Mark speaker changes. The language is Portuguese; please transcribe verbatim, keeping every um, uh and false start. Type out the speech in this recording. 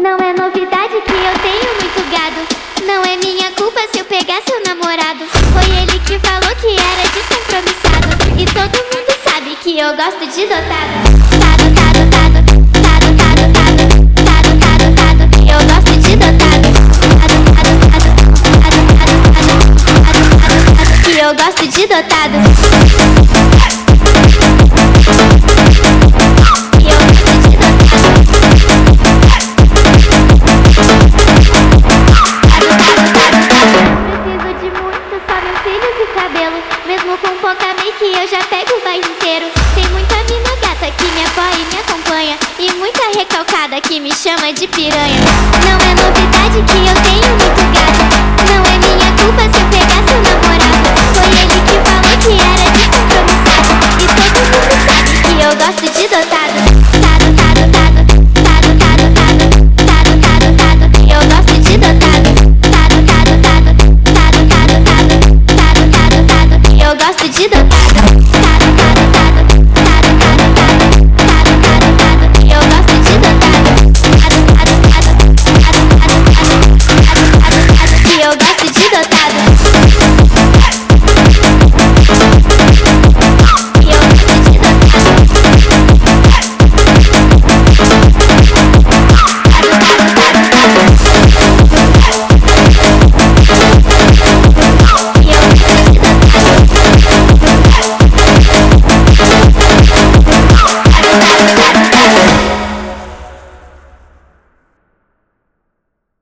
Speaker 1: Não é novidade que eu tenho muito gado. Não é minha culpa se eu pegar seu namorado. Foi ele que falou que era descompromissado. E todo mundo sabe que eu gosto de dotado. Tado, tado, tado, tado, tado, tado, tado, tado, tado. Eu gosto de dotado. Tado, tado, tado, tado, tado, tado, tado, tado. Que eu gosto de dotado. Mesmo com pouca make eu já pego o bairro inteiro. Tem muita mina gata que me apoia e me acompanha, e muita recalcada que me chama de piranha. Não é novidade que eu tenho muito gado. Não é minha culpa se eu pegar seu namorado. Foi ele que falou que era descompromissado. E todo mundo sabe que eu gosto de dotado.